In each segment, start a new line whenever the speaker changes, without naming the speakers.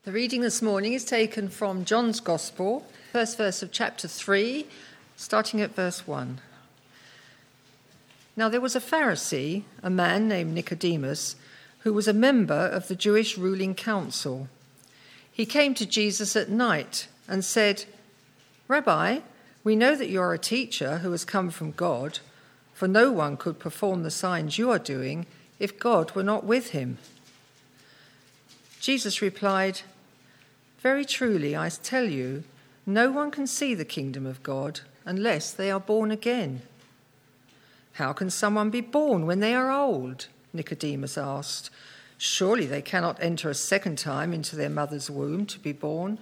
The reading this morning is taken from John's Gospel, first verse of chapter 3, starting at verse 1. Now there was a Pharisee, a man named Nicodemus, who was a member of the Jewish ruling council. He came to Jesus at night and said, "Rabbi, we know that you are a teacher who has come from God, for no one could perform the signs you are doing if God were not with him." Jesus replied, "Very truly, I tell you, no one can see the kingdom of God unless they are born again." "How can someone be born when they are old?" Nicodemus asked. "Surely they cannot enter a second time into their mother's womb to be born."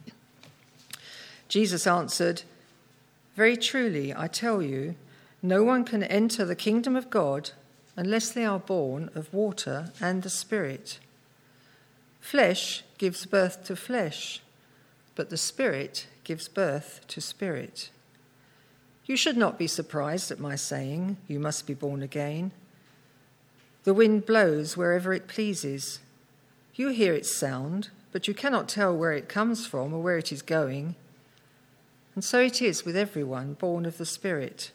Jesus answered, "Very truly, I tell you, no one can enter the kingdom of God unless they are born of water and the Spirit. Flesh gives birth to flesh, but the Spirit gives birth to spirit. You should not be surprised at my saying, 'You must be born again.' The wind blows wherever it pleases. You hear its sound, but you cannot tell where it comes from or where it is going. And so it is with everyone born of the Spirit."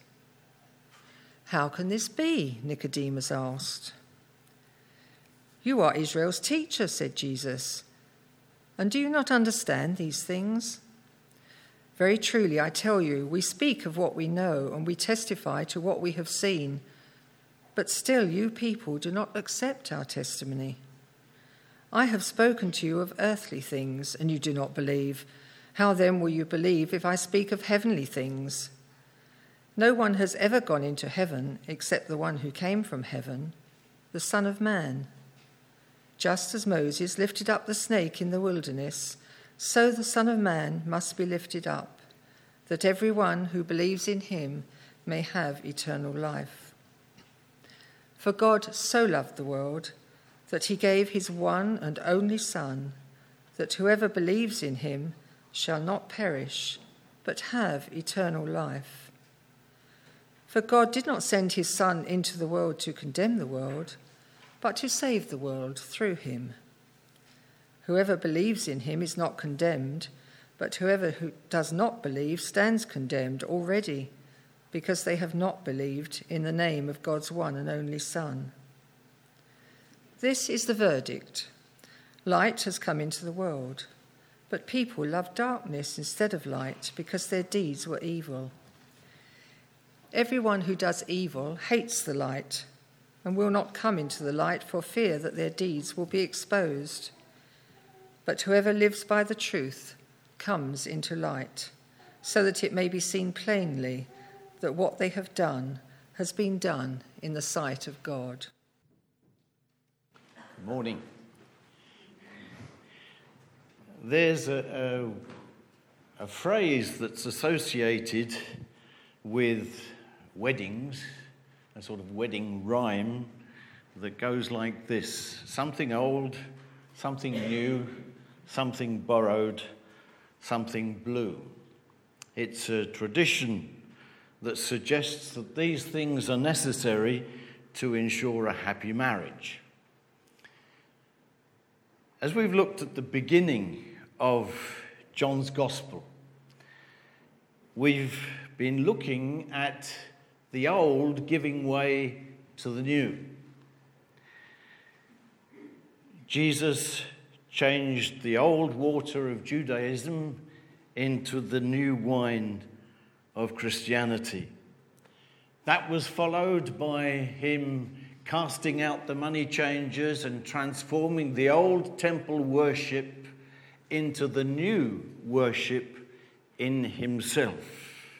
"How can this be?" Nicodemus asked. "You are Israel's teacher," said Jesus, "and do you not understand these things? Very truly, I tell you, we speak of what we know and we testify to what we have seen, but still you people do not accept our testimony. I have spoken to you of earthly things, and you do not believe. How then will you believe if I speak of heavenly things? No one has ever gone into heaven except the one who came from heaven, the Son of Man. Just as Moses lifted up the snake in the wilderness, so the Son of Man must be lifted up, that everyone who believes in him may have eternal life. For God so loved the world that he gave his one and only Son, that whoever believes in him shall not perish, but have eternal life. For God did not send his Son into the world to condemn the world, but to save the world through him. Whoever believes in him is not condemned, but whoever who does not believe stands condemned already, because they have not believed in the name of God's one and only Son. This is the verdict. Light has come into the world, but people love darkness instead of light because their deeds were evil. Everyone who does evil hates the light and will not come into the light for fear that their deeds will be exposed. But whoever lives by the truth comes into light, so that it may be seen plainly that what they have done has been done in the sight of God."
Good morning. There's a phrase that's associated with weddings, a sort of wedding rhyme that goes like this: something old, something new, something borrowed, something blue. It's a tradition that suggests that these things are necessary to ensure a happy marriage. As we've looked at the beginning of John's Gospel, we've been looking at the old giving way to the new. Jesus changed the old water of Judaism into the new wine of Christianity. That was followed by him casting out the money changers and transforming the old temple worship into the new worship in himself.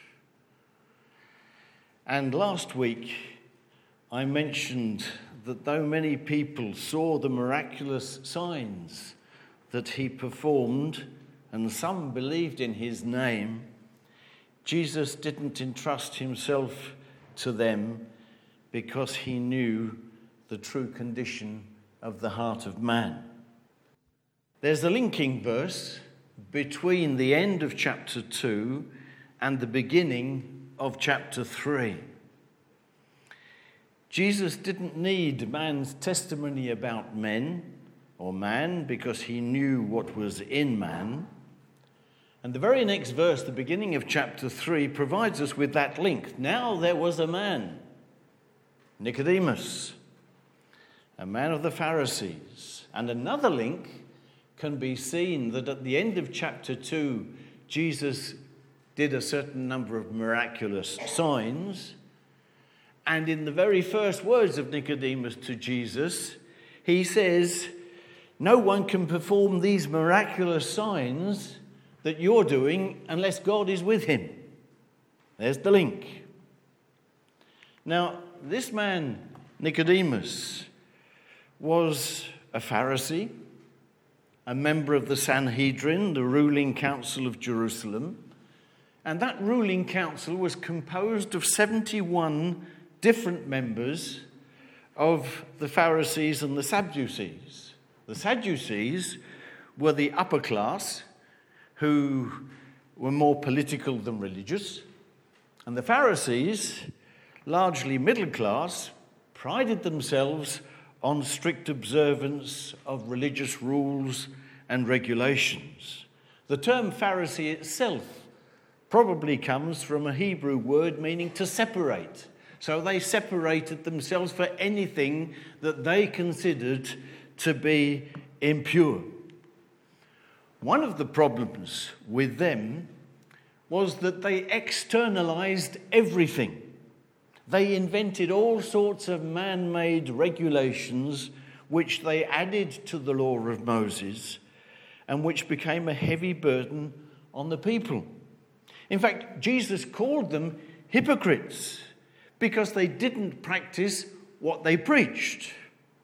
And last week, I mentioned that though many people saw the miraculous signs that he performed, and some believed in his name, Jesus didn't entrust himself to them because he knew the true condition of the heart of man. There's a linking verse between the end of chapter 2 and the beginning of chapter 3. Jesus didn't need man's testimony about men or man, because he knew what was in man. And the very next verse, the beginning of chapter 3, provides us with that link. Now there was a man, Nicodemus, a man of the Pharisees. And another link can be seen that at the end of chapter 2, Jesus did a certain number of miraculous signs. And in the very first words of Nicodemus to Jesus, he says, no one can perform these miraculous signs that you're doing unless God is with him. There's the link. Now, this man, Nicodemus, was a Pharisee, a member of the Sanhedrin, the ruling council of Jerusalem. And that ruling council was composed of 71 different members of the Pharisees and the Sadducees. The Sadducees were the upper class who were more political than religious. And the Pharisees, largely middle class, prided themselves on strict observance of religious rules and regulations. The term Pharisee itself probably comes from a Hebrew word meaning to separate. So they separated themselves for anything that they considered to be impure. One of the problems with them was that they externalized everything. They invented all sorts of man-made regulations which they added to the law of Moses and which became a heavy burden on the people. In fact, Jesus called them hypocrites because they didn't practice what they preached.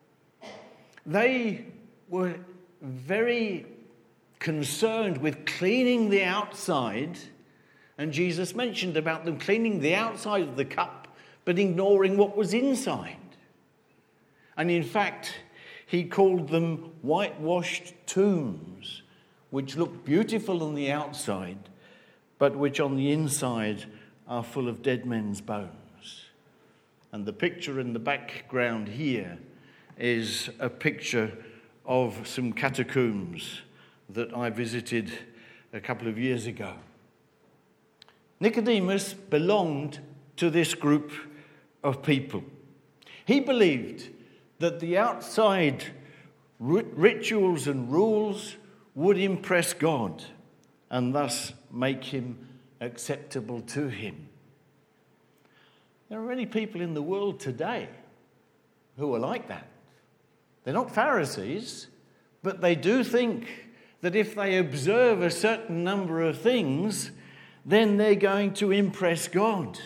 They were very concerned with cleaning the outside, and Jesus mentioned about them cleaning the outside of the cup but ignoring what was inside. And in fact, he called them whitewashed tombs, which look beautiful on the outside, but which on the inside are full of dead men's bones. And the picture in the background here is a picture of some catacombs that I visited a couple of years ago. Nicodemus belonged to this group of people. He believed that the outside rituals and rules would impress God and thus make him acceptable to him. There are many people in the world today who are like that. They're not Pharisees, but they do think that if they observe a certain number of things, then they're going to impress God.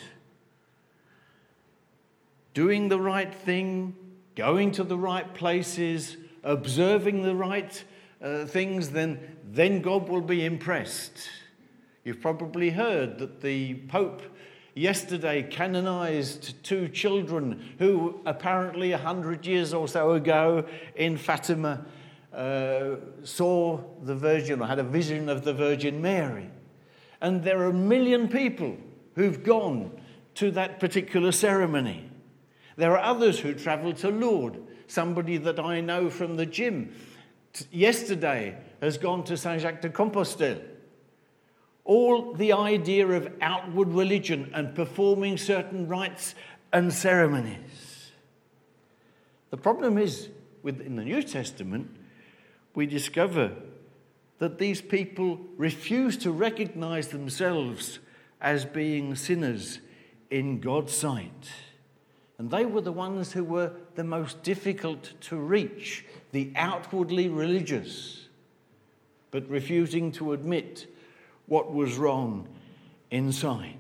Doing the right thing, going to the right places, observing the right things, then God will be impressed. You've probably heard that the Pope yesterday canonized 2 children who apparently 100 years or so ago in Fatima saw the Virgin or had a vision of the Virgin Mary. And there are 1 million people who've gone to that particular ceremony. There are others who travel to Lourdes. Somebody that I know from the gym yesterday has gone to Saint-Jacques de Compostelle. All the idea of outward religion and performing certain rites and ceremonies. The problem is, in the New Testament, we discover that these people refuse to recognize themselves as being sinners in God's sight. And they were the ones who were the most difficult to reach, the outwardly religious, but refusing to admit what was wrong inside.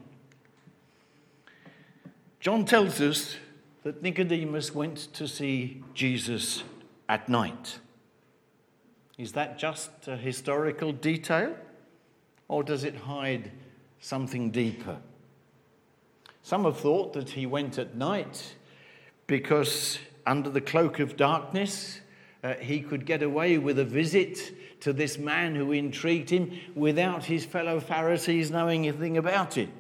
John tells us that Nicodemus went to see Jesus at night. Is that just a historical detail, or does it hide something deeper? Some have thought that he went at night because under the cloak of darkness he could get away with a visit to this man who intrigued him without his fellow Pharisees knowing anything about it.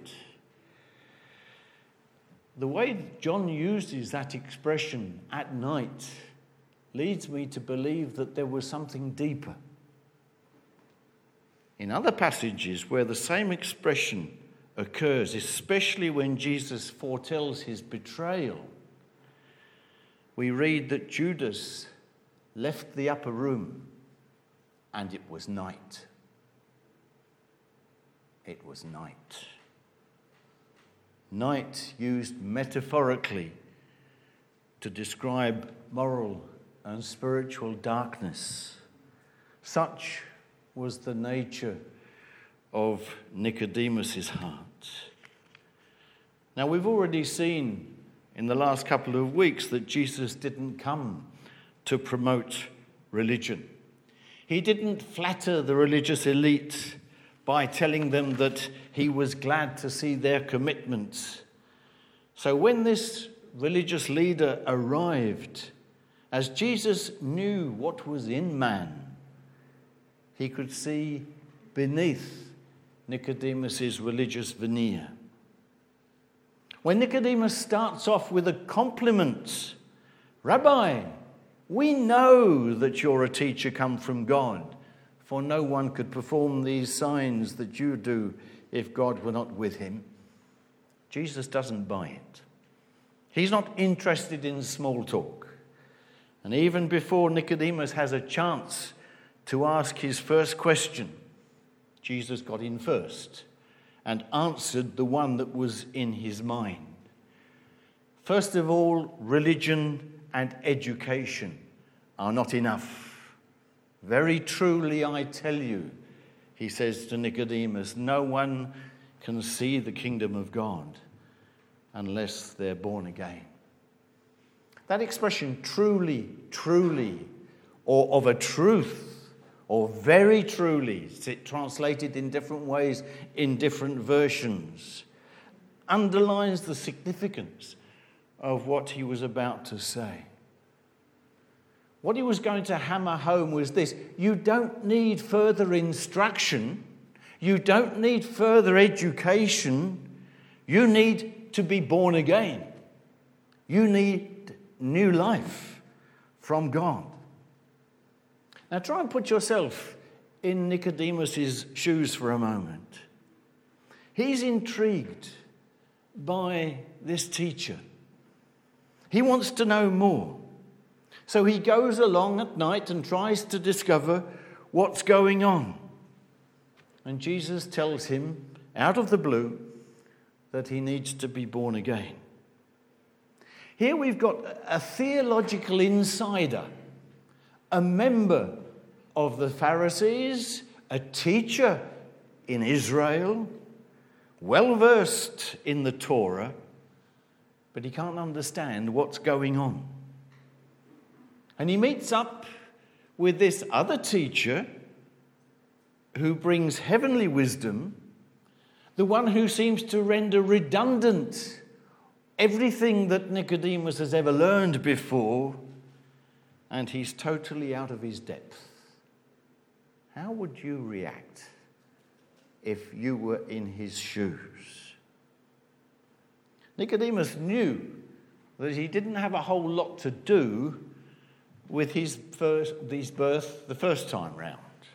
The way John uses that expression, at night, leads me to believe that there was something deeper. In other passages where the same expression occurs, especially when Jesus foretells his betrayal, we read that Judas left the upper room and it was night. It was night. Night used metaphorically to describe moral and spiritual darkness. Such was the nature of Nicodemus's heart. Now, we've already seen in the last couple of weeks that Jesus didn't come to promote religion. He didn't flatter the religious elite by telling them that he was glad to see their commitments. So when this religious leader arrived, as Jesus knew what was in man, he could see beneath Nicodemus's religious veneer. When Nicodemus starts off with a compliment, "Rabbi, we know that you're a teacher come from God, for no one could perform these signs that you do if God were not with him," Jesus doesn't buy it. He's not interested in small talk. And even before Nicodemus has a chance to ask his first question, Jesus got in first and answered the one that was in his mind. First of all, religion and education are not enough. "Very truly I tell you," he says to Nicodemus, "no one can see the kingdom of God unless they're born again." That expression, truly, truly, or of a truth, or very truly, it's translated in different ways in different versions, underlines the significance of what he was about to say. What he was going to hammer home was this: you don't need further instruction, you don't need further education, you need to be born again. You need new life from God. Now try and put yourself in Nicodemus's shoes for a moment. He's intrigued by this teacher. He wants to know more. So he goes along at night and tries to discover what's going on. And Jesus tells him, out of the blue, that he needs to be born again. Here we've got a theological insider, a member of the Pharisees, a teacher in Israel, well-versed in the Torah, but he can't understand what's going on. And he meets up with this other teacher who brings heavenly wisdom, the one who seems to render redundant everything that Nicodemus has ever learned before, and he's totally out of his depth. How would you react if you were in his shoes? Nicodemus knew that he didn't have a whole lot to do with his birth the first time round.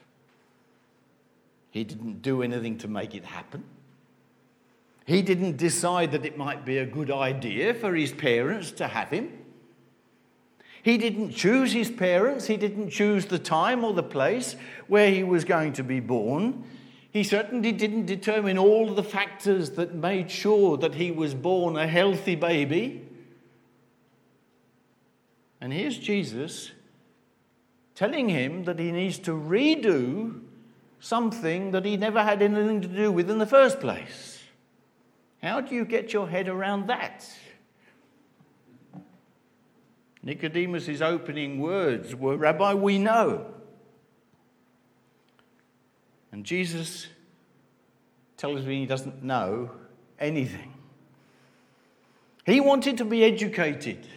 He didn't do anything to make it happen. He didn't decide that it might be a good idea for his parents to have him. He didn't choose his parents. He didn't choose the time or the place where he was going to be born. He certainly didn't determine all the factors that made sure that he was born a healthy baby. And here's Jesus telling him that he needs to redo something that he never had anything to do with in the first place. How do you get your head around that? Nicodemus' opening words were, "Rabbi, we know." And Jesus tells me he doesn't know anything. He wanted to be educated,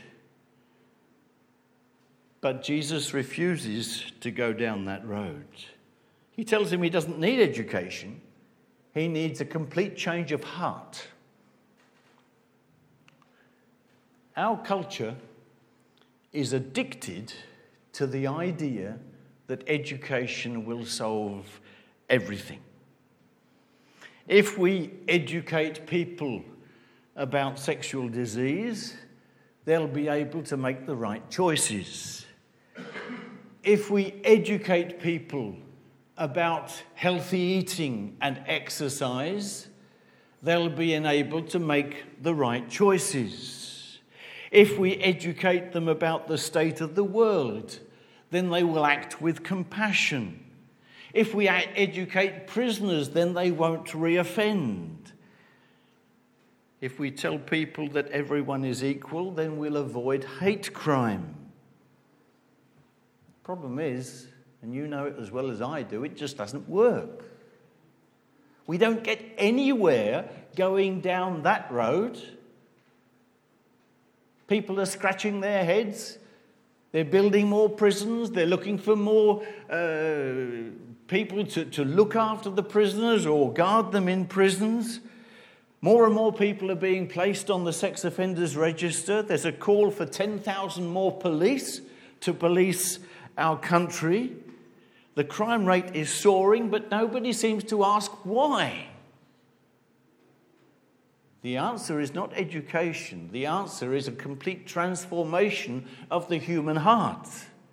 but Jesus refuses to go down that road. He tells him he doesn't need education. He needs a complete change of heart. Our culture is addicted to the idea that education will solve everything. If we educate people about sexual disease, they'll be able to make the right choices. If we educate people about healthy eating and exercise, they'll be enabled to make the right choices. If we educate them about the state of the world, then they will act with compassion. If we educate prisoners, then they won't reoffend. If we tell people that everyone is equal, then we'll avoid hate crime. The problem is, and you know it as well as I do, it just doesn't work. We don't get anywhere going down that road. People are scratching their heads. They're building more prisons. They're looking for more people to look after the prisoners or guard them in prisons. More and more people are being placed on the sex offenders register. There's a call for 10,000 more police to police our country. The crime rate is soaring, but nobody seems to ask why. The answer is not education. The answer is a complete transformation of the human heart.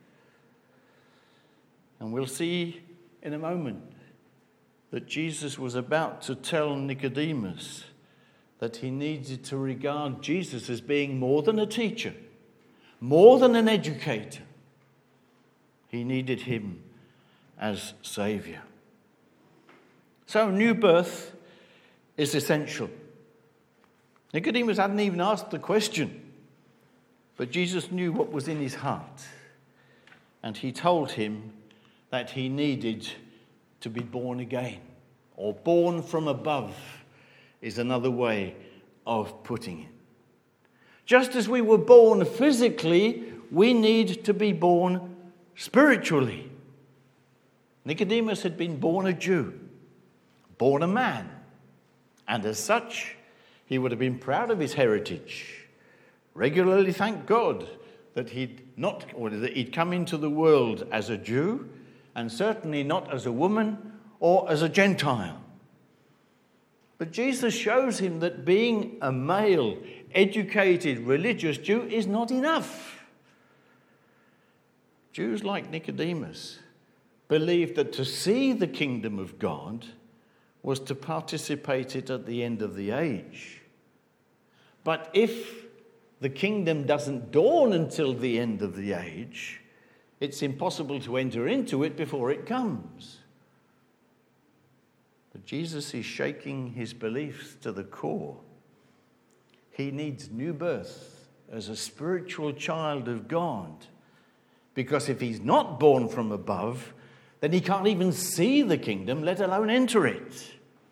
And we'll see in a moment that Jesus was about to tell Nicodemus that he needed to regard Jesus as being more than a teacher, more than an educator. He needed him as Saviour. So new birth is essential. Nicodemus hadn't even asked the question, but Jesus knew what was in his heart, and he told him that he needed to be born again, or born from above is another way of putting it. Just as we were born physically, we need to be born spiritually. Nicodemus had been born a Jew, born a man, and as such, he would have been proud of his heritage, regularly thanked God that he'd come into the world as a Jew, and certainly not as a woman or as a Gentile. But Jesus shows him that being a male, educated, religious Jew is not enough. Jews like Nicodemus believed that to see the kingdom of God was to participate it at the end of the age. But if the kingdom doesn't dawn until the end of the age, it's impossible to enter into it before it comes. But Jesus is shaking his beliefs to the core. He needs new birth as a spiritual child of God, because if he's not born from above, then he can't even see the kingdom, let alone enter it.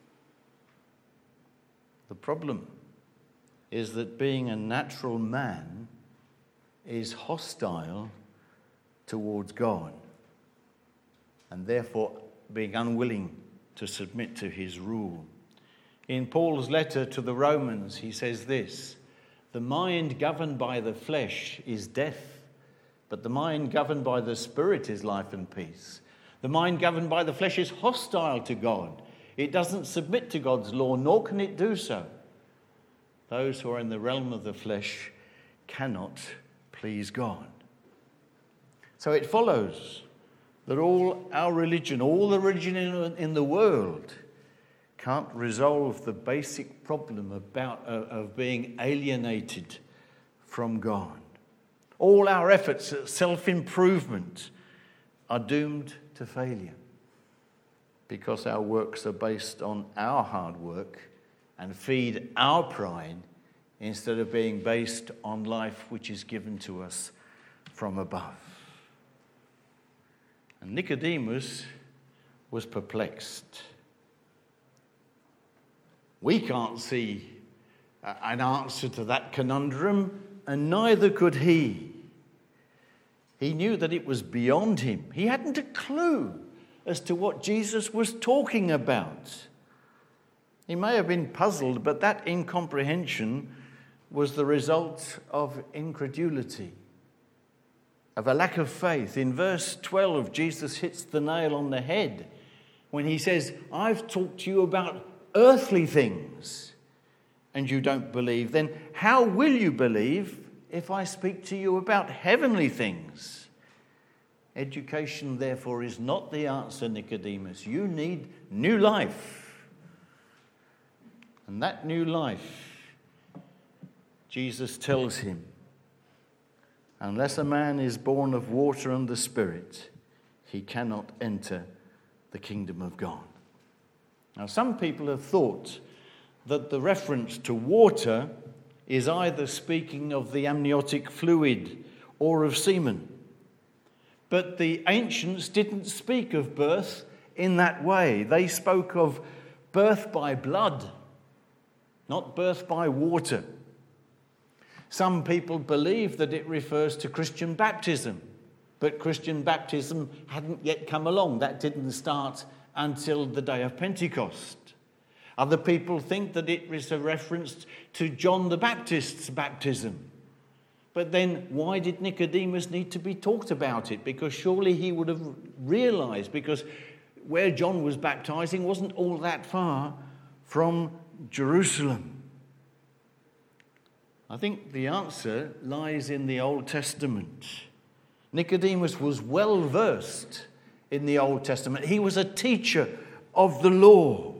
The problem is that being a natural man is hostile towards God, and therefore being unwilling to submit to his rule. In Paul's letter to the Romans, he says this: "The mind governed by the flesh is death, but the mind governed by the Spirit is life and peace." The mind governed by the flesh is hostile to God. It doesn't submit to God's law, nor can it do so. Those who are in the realm of the flesh cannot please God. So it follows that all our religion, all the religion in the world, can't resolve the basic problem of being alienated from God. All our efforts at self-improvement are doomed to failure because our works are based on our hard work and feed our pride instead of being based on life which is given to us from above. And Nicodemus was perplexed. We can't see an answer to that conundrum, and neither could he. He knew that it was beyond him. He hadn't a clue as to what Jesus was talking about. He may have been puzzled, but that incomprehension was the result of incredulity. of a lack of faith. In verse 12, Jesus hits the nail on the head when he says, I've talked to you about earthly things and you don't believe. Then how will you believe if I speak to you about heavenly things? Education, therefore, is not the answer, Nicodemus. You need new life. And that new life, Jesus tells him, unless a man is born of water and the Spirit, he cannot enter the kingdom of God. Now, some people have thought that the reference to water is either speaking of the amniotic fluid or of semen. But the ancients didn't speak of birth in that way. They spoke of birth by blood, not birth by water. Some people believe that it refers to Christian baptism, but Christian baptism hadn't yet come along. That didn't start until the day of Pentecost. Other people think that it is a reference to John the Baptist's baptism. But then why did Nicodemus need to be talked about it? Because surely he would have realized, because where John was baptizing wasn't all that far from Jerusalem. I think the answer lies in the Old Testament. Nicodemus was well versed in the Old Testament. He was a teacher of the law.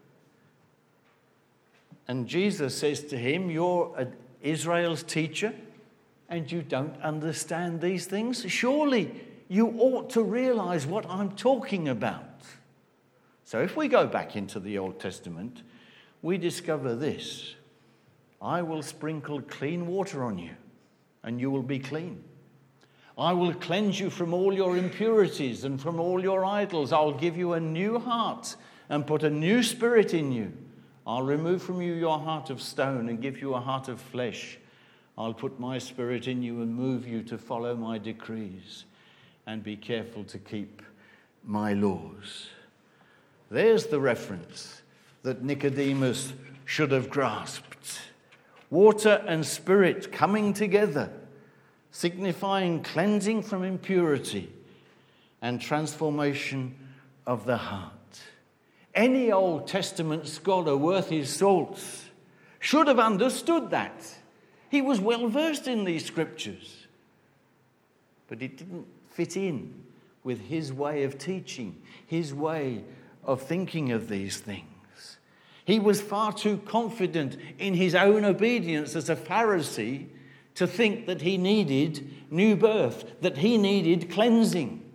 And Jesus says to him, you're Israel's teacher and you don't understand these things? Surely you ought to realize what I'm talking about. So if we go back into the Old Testament, we discover this. I will sprinkle clean water on you, and you will be clean. I will cleanse you from all your impurities and from all your idols. I'll give you a new heart and put a new spirit in you. I'll remove from you your heart of stone and give you a heart of flesh. I'll put my spirit in you and move you to follow my decrees and be careful to keep my laws. There's the reference that Nicodemus should have grasped. Water and spirit coming together, signifying cleansing from impurity and transformation of the heart. Any Old Testament scholar worth his salt should have understood that. He was well versed in these scriptures. But it didn't fit in with his way of teaching, his way of thinking of these things. He was far too confident in his own obedience as a Pharisee to think that he needed new birth, that he needed cleansing.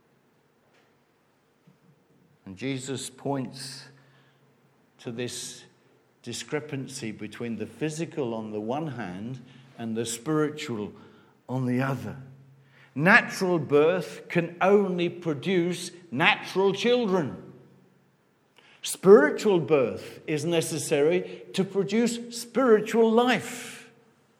And Jesus points to this discrepancy between the physical on the one hand and the spiritual on the other. Natural birth can only produce natural children. Spiritual birth is necessary to produce spiritual life.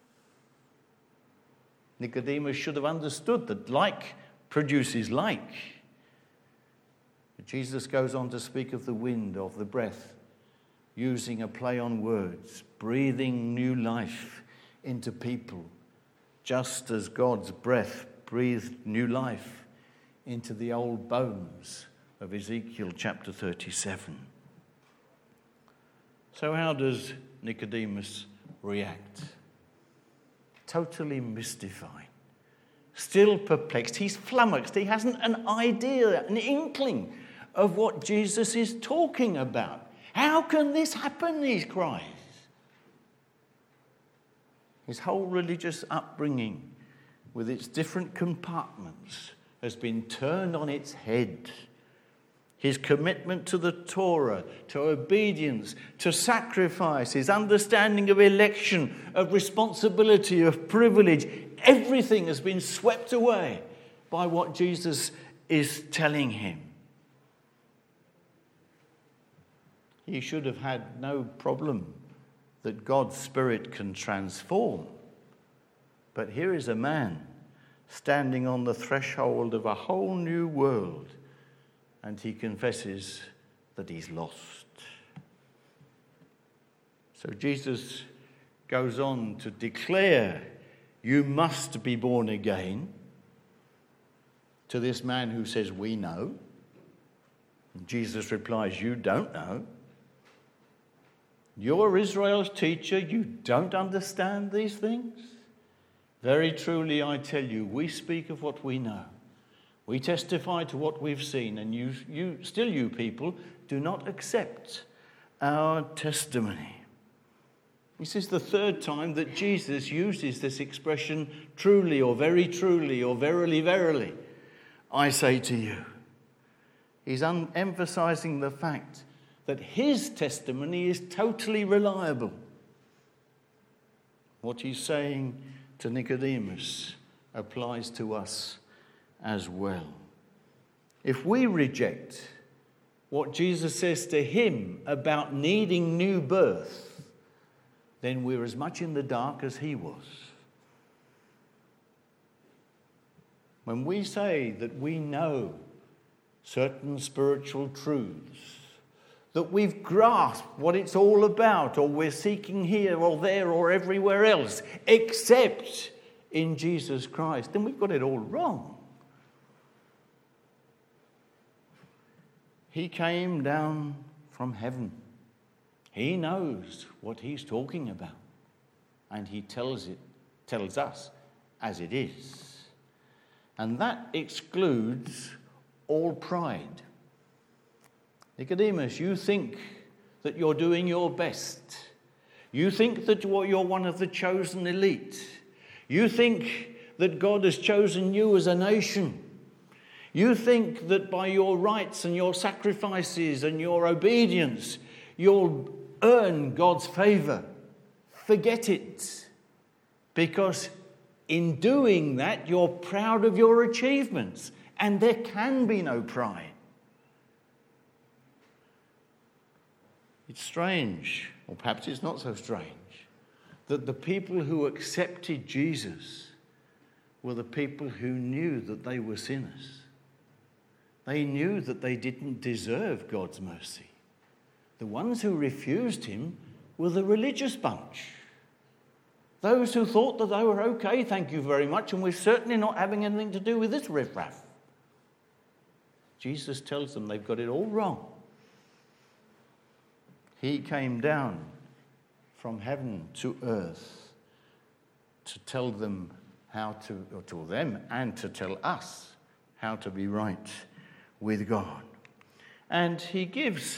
Nicodemus should have understood that like produces like. But Jesus goes on to speak of the wind, of the breath, using a play on words, breathing new life into people, just as God's breath breathed new life into the old bones of Ezekiel chapter 37. So how does Nicodemus react? Totally mystified, still perplexed. He's flummoxed. He hasn't an idea, an inkling of what Jesus is talking about. How can this happen, he cries. His whole religious upbringing, with its different compartments, has been turned on its head. His commitment to the Torah, to obedience, to sacrifice, his understanding of election, of responsibility, of privilege, everything has been swept away by what Jesus is telling him. He should have had no problem that God's Spirit can transform. But here is a man standing on the threshold of a whole new world, and he confesses that he's lost. So Jesus goes on to declare, you must be born again. to this man who says, "We know." And Jesus replies, "You don't know. You're Israel's teacher. You don't understand these things? Very truly, I tell you, we speak of what we know. We testify to what we've seen, and you people do not accept our testimony." This is the third time that Jesus uses this expression, truly or verily verily, I say to you. He's emphasizing the fact that his testimony is totally reliable. What he's saying to Nicodemus applies to us as well. If we reject what Jesus says to him about needing new birth, then we're as much in the dark as he was. When we say that we know certain spiritual truths, that we've grasped what it's all about, or we're seeking here or there or everywhere else, except in Jesus Christ, then we've got it all wrong. He came down from heaven. He knows what he's talking about, and he tells us as it is. And that excludes all pride. Nicodemus, you think that you're doing your best. You think that you're one of the chosen elite. You think that God has chosen you as a nation. You think that by your rites and your sacrifices and your obedience, you'll earn God's favor. Forget it. Because in doing that, you're proud of your achievements, and there can be no pride. It's strange, or perhaps it's not so strange, that the people who accepted Jesus were the people who knew that they were sinners. They knew that they didn't deserve God's mercy. The ones who refused him were the religious bunch. Those who thought that they were okay, thank you very much, and we're certainly not having anything to do with this riffraff. Jesus tells them they've got it all wrong. He came down from heaven to earth to tell them or to them and to tell us how to be right with God. And he gives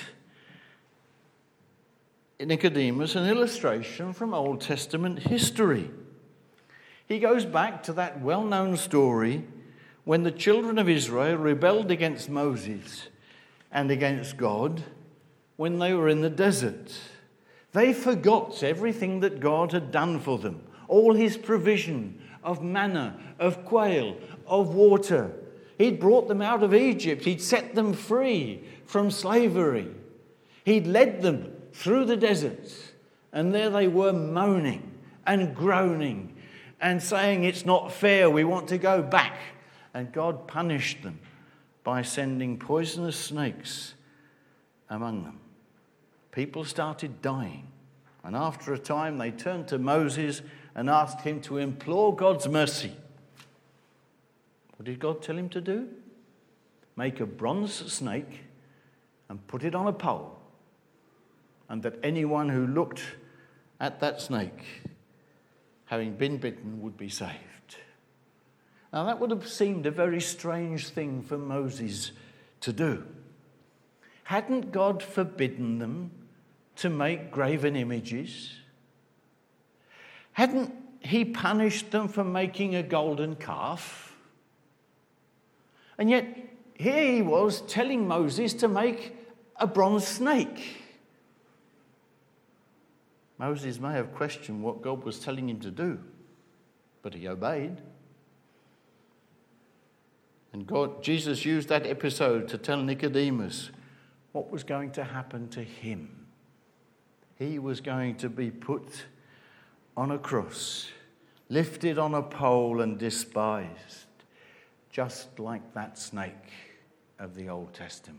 Nicodemus an illustration from Old Testament history. He goes back to that well-known story when the children of Israel rebelled against Moses and against God when they were in the desert. They forgot everything that God had done for them, all his provision of manna, of quail, of water. He'd brought them out of Egypt. He'd set them free from slavery. He'd led them through the desert, and there they were moaning and groaning and saying, "It's not fair, we want to go back." And God punished them by sending poisonous snakes among them. People started dying, and after a time they turned to Moses and asked him to implore God's mercy. What did God tell him to do? Make a bronze snake and put it on a pole, and that anyone who looked at that snake, having been bitten, would be saved. Now that would have seemed a very strange thing for Moses to do. Hadn't God forbidden them to make graven images? Hadn't he punished them for making a golden calf? And yet here he was telling Moses to make a bronze snake. Moses may have questioned what God was telling him to do, but he obeyed. And Jesus used that episode to tell Nicodemus what was going to happen to him. He was going to be put on a cross, lifted on a pole and despised, just like that snake of the Old Testament.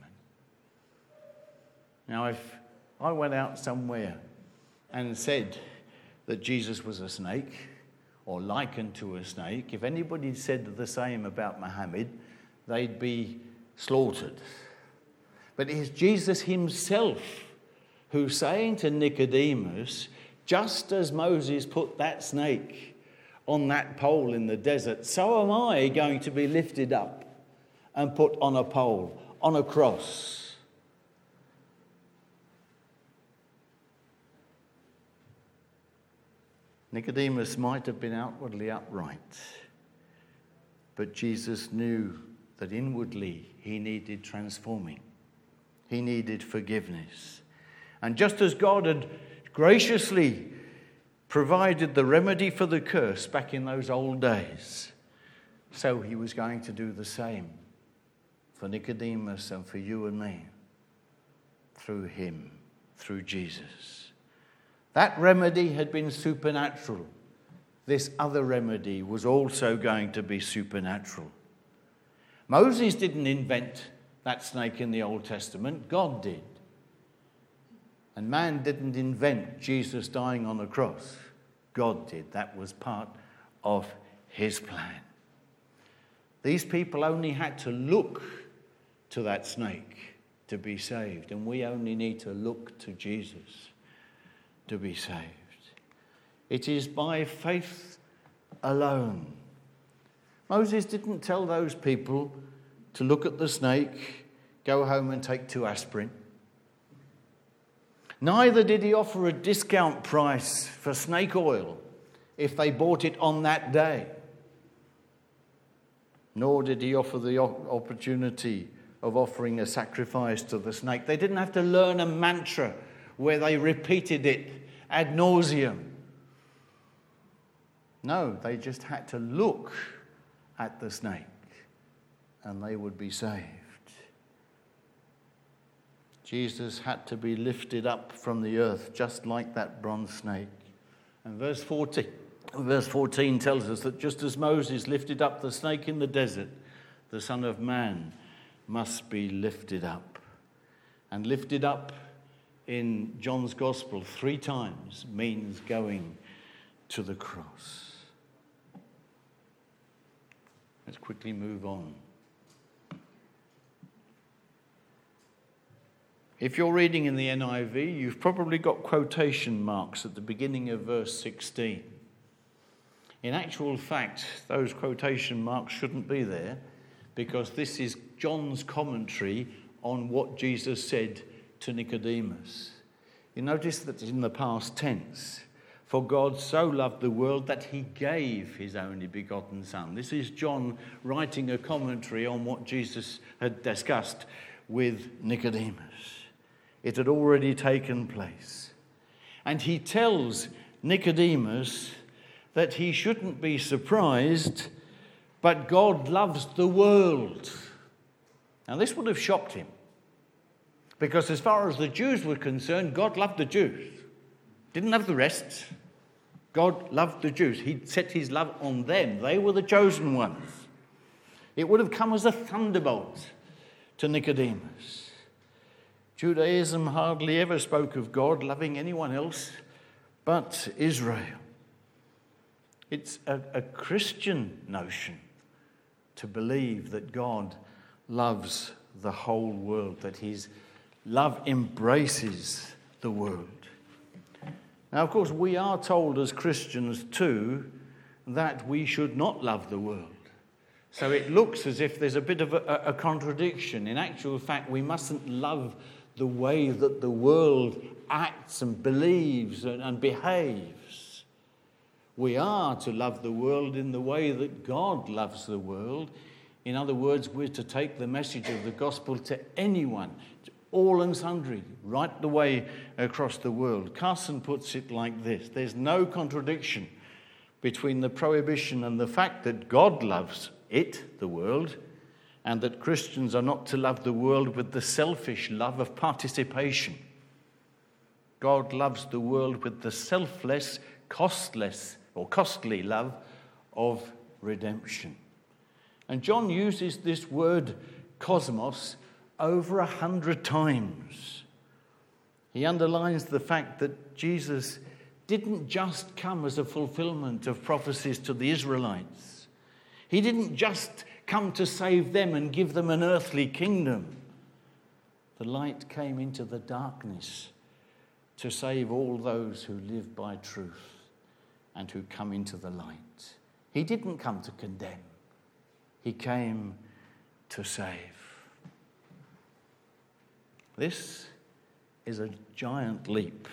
Now, if I went out somewhere and said that Jesus was a snake, or likened to a snake, if anybody said the same about Muhammad, they'd be slaughtered. But it is Jesus himself who's saying to Nicodemus, just as Moses put that snake on that pole in the desert, so am I going to be lifted up and put on a pole, on a cross. Nicodemus might have been outwardly upright, but Jesus knew that inwardly he needed transforming. He needed forgiveness. And just as God had graciously provided the remedy for the curse back in those old days, so he was going to do the same for Nicodemus and for you and me, through him, through Jesus. That remedy had been supernatural. This other remedy was also going to be supernatural. Moses didn't invent that snake in the Old Testament. God did. And man didn't invent Jesus dying on a cross. God did. That was part of his plan. These people only had to look to that snake to be saved. And we only need to look to Jesus to be saved. It is by faith alone. Moses didn't tell those people to look at the snake, go home and take 2 aspirin. Neither did he offer a discount price for snake oil if they bought it on that day. Nor did he offer the opportunity of offering a sacrifice to the snake. They didn't have to learn a mantra where they repeated it ad nauseum. No, they just had to look at the snake and they would be saved. Jesus had to be lifted up from the earth just like that bronze snake. And verse 14 tells us that just as Moses lifted up the snake in the desert, the Son of Man must be lifted up. And lifted up in John's Gospel 3 times means going to the cross. Let's quickly move on. If you're reading in the NIV, you've probably got quotation marks at the beginning of verse 16. In actual fact, those quotation marks shouldn't be there because this is John's commentary on what Jesus said to Nicodemus. You notice that in the past tense, for God so loved the world that he gave his only begotten Son. This is John writing a commentary on what Jesus had discussed with Nicodemus. It had already taken place. And he tells Nicodemus that he shouldn't be surprised, but God loves the world. Now, this would have shocked him, because as far as the Jews were concerned, God loved the Jews. Didn't love the rest. God loved the Jews. He'd set his love on them. They were the chosen ones. It would have come as a thunderbolt to Nicodemus. Judaism hardly ever spoke of God loving anyone else but Israel. It's a Christian notion to believe that God loves the whole world, that his love embraces the world. Now, of course, we are told as Christians too that we should not love the world. So it looks as if there's a bit of a contradiction. In actual fact, we mustn't love the way that the world acts and believes and behaves. We are to love the world in the way that God loves the world. In other words, we're to take the message of the gospel to anyone, to all and sundry, right the way across the world. Carson puts it like this: there's no contradiction between the prohibition and the fact that God loves it, the world, and that Christians are not to love the world with the selfish love of participation. God loves the world with the selfless, costly love of redemption. And John uses this word cosmos over 100 times. He underlines the fact that Jesus didn't just come as a fulfillment of prophecies to the Israelites. He didn't just come to save them and give them an earthly kingdom. The light came into the darkness to save all those who live by truth and who come into the light. He didn't come to condemn. He came to save. This is a giant leap.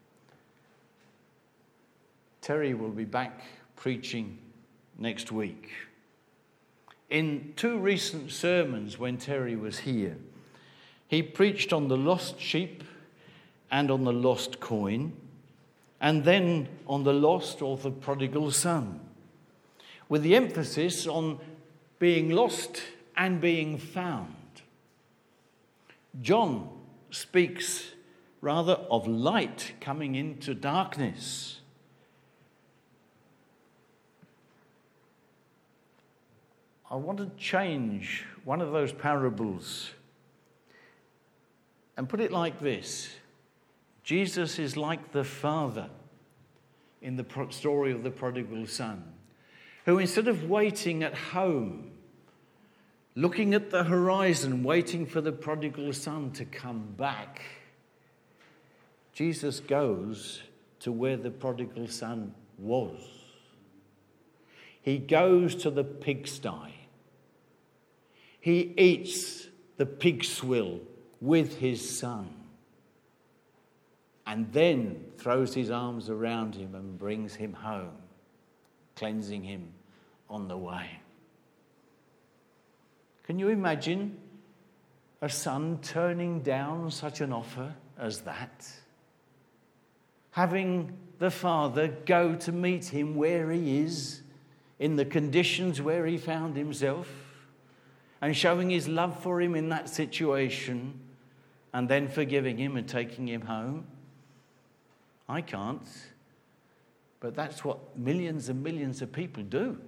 Terry will be back preaching next week. In 2 recent sermons when Terry was here, he preached on the lost sheep and on the lost coin, and then on the lost or the prodigal son, with the emphasis on being lost and being found. John speaks rather of light coming into darkness. I want to change one of those parables and put it like this. Jesus is like the father in the story of the prodigal son, who instead of waiting at home, looking at the horizon, waiting for the prodigal son to come back, Jesus goes to where the prodigal son was. He goes to the pigsty. He eats the pig swill with his son, and then throws his arms around him and brings him home, cleansing him on the way. Can you imagine a son turning down such an offer as that? Having the father go to meet him where he is, in the conditions where he found himself, and showing his love for him in that situation, and then forgiving him and taking him home. I can't, but that's what millions and millions of people do.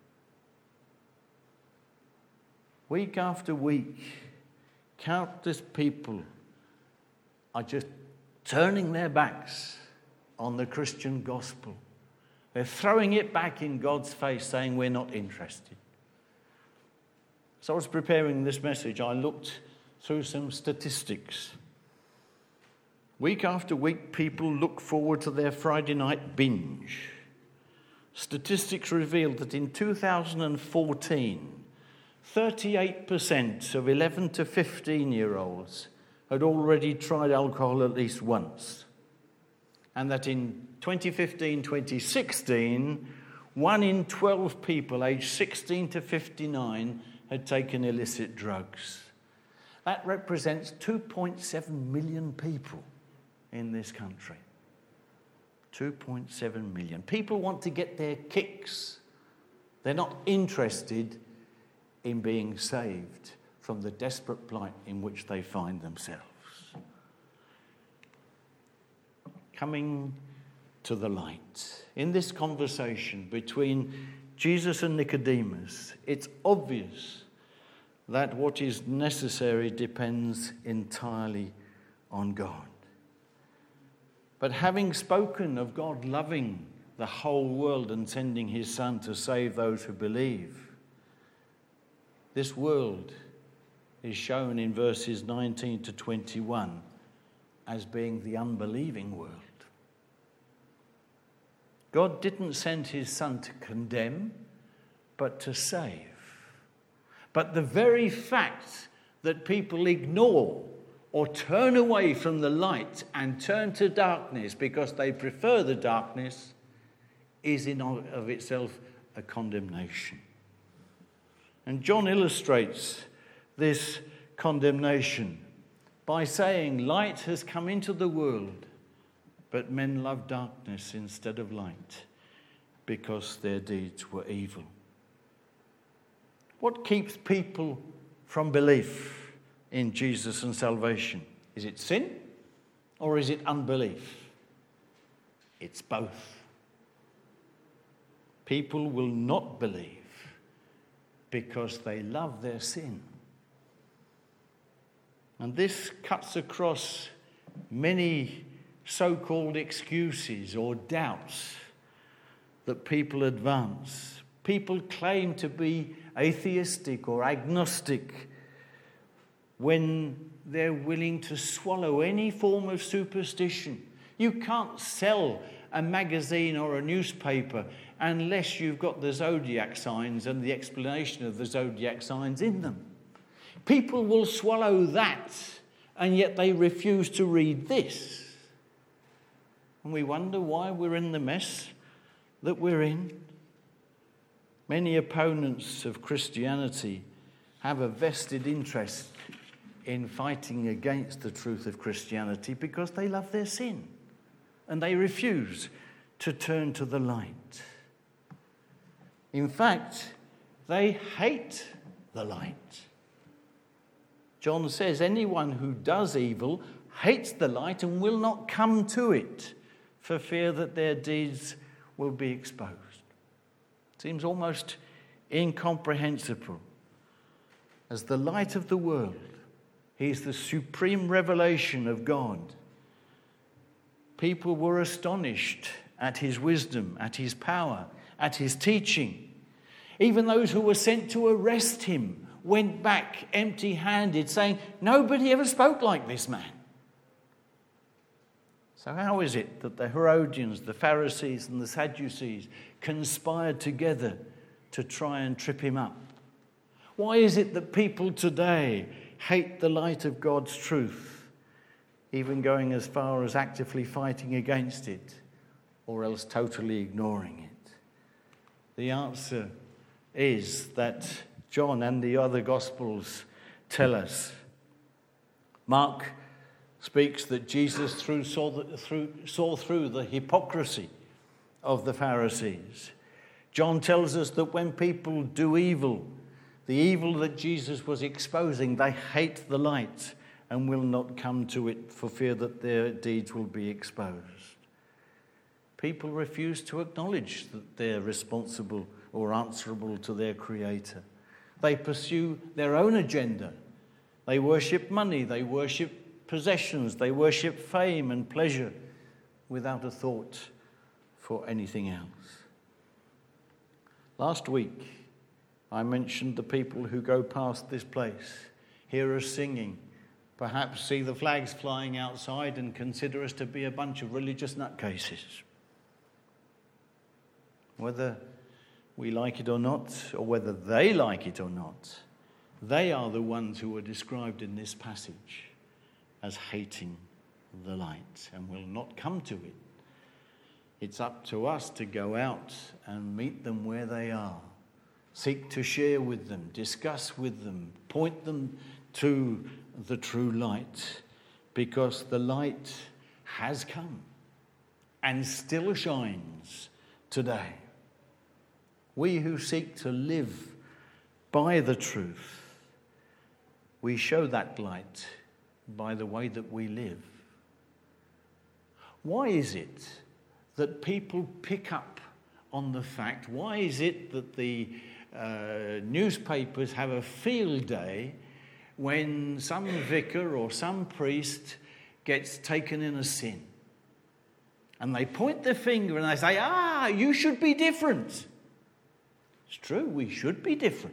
Week after week, countless people are just turning their backs on the Christian gospel. They're throwing it back in God's face, saying we're not interested. So I was preparing this message, I looked through some statistics. Week after week, people look forward to their Friday night binge. Statistics revealed that in 2014, 38% of 11 to 15-year-olds had already tried alcohol at least once. And that in 2015-2016, 1 in 12 people aged 16 to 59 had taken illicit drugs. That represents 2.7 million people in this country. 2.7 million. People want to get their kicks. They're not interested in being saved from the desperate plight in which they find themselves. Coming to the light. In this conversation between Jesus and Nicodemus, it's obvious that what is necessary depends entirely on God. But having spoken of God loving the whole world and sending his Son to save those who believe, this world is shown in verses 19 to 21 as being the unbelieving world. God didn't send his Son to condemn, but to save. But the very fact that people ignore or turn away from the light and turn to darkness because they prefer the darkness is in of itself a condemnation. And John illustrates this condemnation by saying, light has come into the world, but men love darkness instead of light because their deeds were evil. What keeps people from belief in Jesus and salvation? Is it sin or is it unbelief? It's both. People will not believe because they love their sin. And this cuts across many so-called excuses or doubts that people advance. People claim to be atheistic or agnostic when they're willing to swallow any form of superstition. You can't sell a magazine or a newspaper unless you've got the zodiac signs and the explanation of the zodiac signs in them. People will swallow that, and yet they refuse to read this. And we wonder why we're in the mess that we're in. Many opponents of Christianity have a vested interest in fighting against the truth of Christianity because they love their sin and they refuse to turn to the light. In fact, they hate the light. John says anyone who does evil hates the light and will not come to it for fear that their deeds will be exposed. Seems almost incomprehensible. As the light of the world, he's the supreme revelation of God. People were astonished at his wisdom, at his power, at his teaching. Even those who were sent to arrest him went back empty-handed, saying, "Nobody ever spoke like this man." So how is it that the Herodians, the Pharisees and the Sadducees conspired together to try and trip him up? Why is it that people today hate the light of God's truth, even going as far as actively fighting against it, or else totally ignoring it? The answer is that John and the other Gospels tell us. Mark speaks that Jesus saw through the hypocrisy of the Pharisees. John tells us that when people do evil, the evil that Jesus was exposing, they hate the light and will not come to it for fear that their deeds will be exposed. People refuse to acknowledge that they're responsible or answerable to their Creator. They pursue their own agenda. They worship money, they worship possessions, they worship fame and pleasure without a thought for anything else. Last week, I mentioned the people who go past this place, hear us singing, perhaps see the flags flying outside and consider us to be a bunch of religious nutcases. Whether we like it or not, or whether they like it or not, they are the ones who are described in this passage as hating the light and will not come to it. It's up to us to go out and meet them where they are, seek to share with them, discuss with them, point them to the true light, because the light has come and still shines today. We who seek to live by the truth, we show that light by the way that we live. Why is it that people pick up on the fact? Why is it that the newspapers have a field day when some vicar or some priest gets taken in a sin? And they point their finger and they say, you should be different. It's true, we should be different.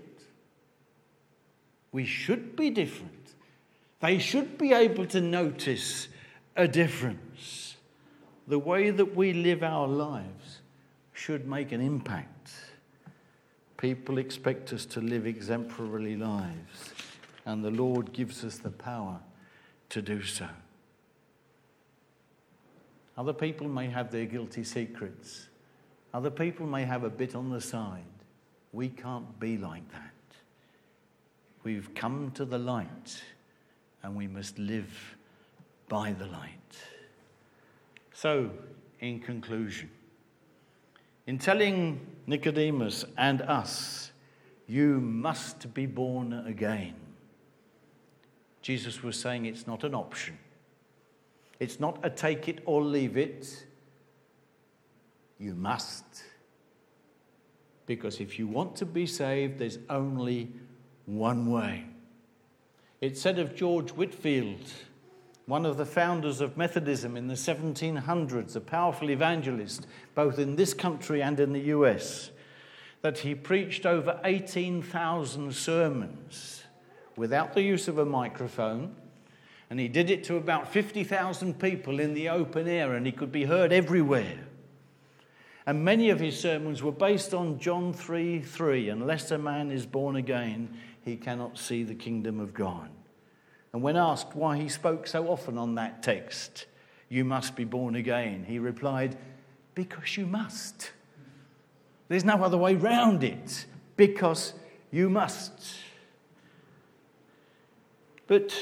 We should be different. They should be able to notice a difference. The way that we live our lives should make an impact. People expect us to live exemplary lives, and the Lord gives us the power to do so. Other people may have their guilty secrets. Other people may have a bit on the side. We can't be like that. We've come to the light, and we must live by the light. So, in conclusion, in telling Nicodemus and us, you must be born again, Jesus was saying it's not an option. It's not a take it or leave it. You must. Because if you want to be saved, there's only one way. It's said of George Whitefield, one of the founders of Methodism in the 1700s, a powerful evangelist, both in this country and in the US, that he preached over 18,000 sermons without the use of a microphone, and he did it to about 50,000 people in the open air, and he could be heard everywhere. And many of his sermons were based on John 3:3, unless a man is born again, he cannot see the kingdom of God. And when asked why he spoke so often on that text, you must be born again, he replied, because you must. There's no other way round it, because you must. But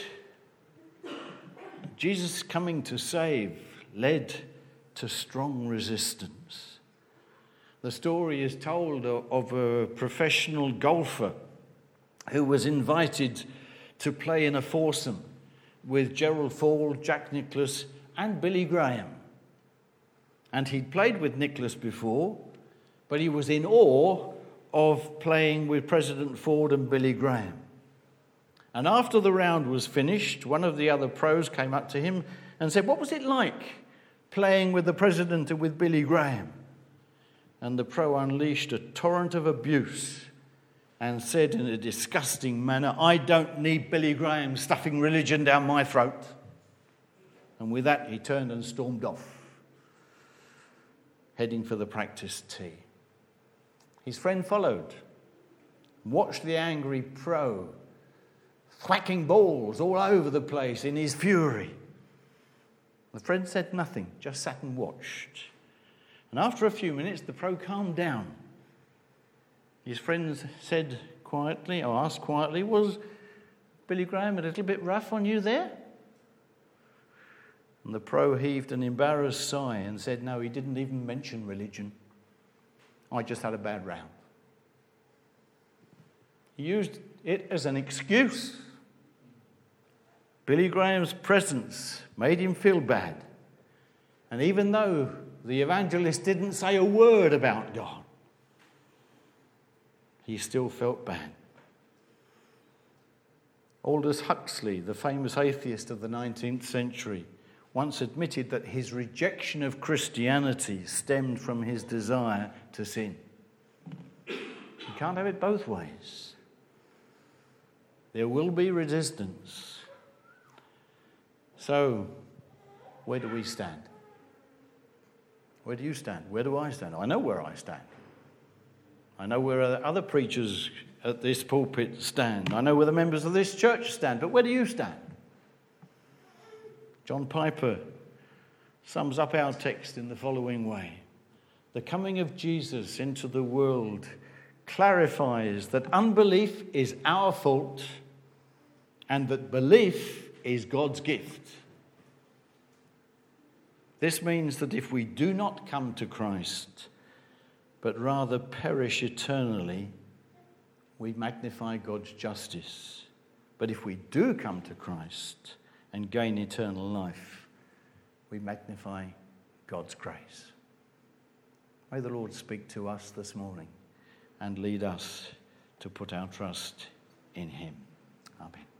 Jesus coming to save led to strong resistance. The story is told of a professional golfer who was invited to play in a foursome with Gerald Ford, Jack Nicklaus and Billy Graham. And he'd played with Nicklaus before, but he was in awe of playing with President Ford and Billy Graham. And after the round was finished, one of the other pros came up to him and said, "What was it like playing with the president and with Billy Graham?" And the pro unleashed a torrent of abuse and said in a disgusting manner, "I don't need Billy Graham stuffing religion down my throat." And with that, he turned and stormed off, heading for the practice tee. His friend followed, watched the angry pro thwacking balls all over the place in his fury. The friend said nothing, just sat and watched. And after a few minutes, the pro calmed down. His friend said quietly, or asked quietly, "Was Billy Graham a little bit rough on you there?" And the pro heaved an embarrassed sigh and said, "No, he didn't even mention religion. I just had a bad round." He used it as an excuse. Billy Graham's presence made him feel bad. And even though the evangelist didn't say a word about God, he still felt bad. Aldous Huxley, the famous atheist of the 19th century, once admitted that his rejection of Christianity stemmed from his desire to sin. You can't have it both ways. There will be resistance. So, where do we stand? Where do you stand? Where do I stand? I know where I stand. I know where other preachers at this pulpit stand. I know where the members of this church stand. But where do you stand? John Piper sums up our text in the following way. The coming of Jesus into the world clarifies that unbelief is our fault and that belief is God's gift. This means that if we do not come to Christ, but rather perish eternally, we magnify God's justice. But if we do come to Christ and gain eternal life, we magnify God's grace. May the Lord speak to us this morning and lead us to put our trust in him. Amen.